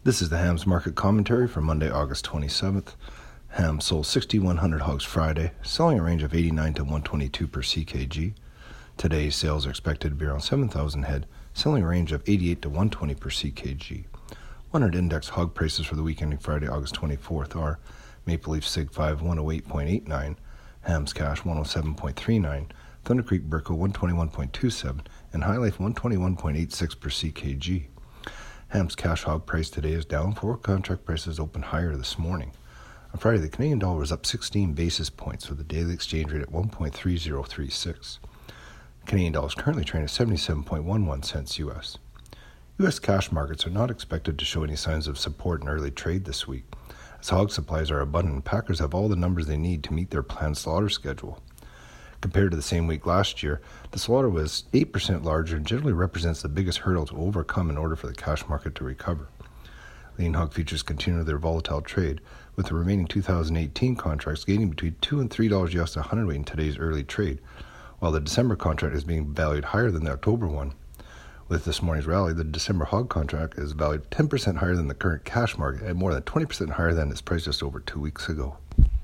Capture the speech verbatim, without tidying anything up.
This is the Hams Market Commentary for Monday, August twenty-seventh. Hams sold sixty-one hundred hogs Friday, selling a range of eighty-nine to one twenty-two per C K G. Today's sales are expected to be around seven thousand head, selling a range of eighty-eight to one twenty per C K G. one hundred index hog prices for the week ending Friday, August twenty-fourth are Maple Leaf Sig five one oh eight point eight nine, Hams Cash one oh seven point three nine, Thunder Creek Burco one twenty-one point two seven, and High Life one twenty-one point eight six per C K G. Hams cash hog price today is down. Forward contract prices opened higher this morning. On Friday, the Canadian dollar was up sixteen basis points with the daily exchange rate at one point three zero three six. The Canadian dollar is currently trading at seventy-seven point one one cents U S. U S cash markets are not expected to show any signs of support in early trade this week. As hog supplies are abundant, packers have all the numbers they need to meet their planned slaughter schedule. Compared to the same week last year, the slaughter was eight percent larger and generally represents the biggest hurdle to overcome in order for the cash market to recover. Lean hog futures continue their volatile trade, with the remaining two thousand eighteen contracts gaining between two and three dollars U S a hundredweight in today's early trade, while the December contract is being valued higher than the October one. With this morning's rally, the December hog contract is valued ten percent higher than the current cash market and more than twenty percent higher than its price just over two weeks ago.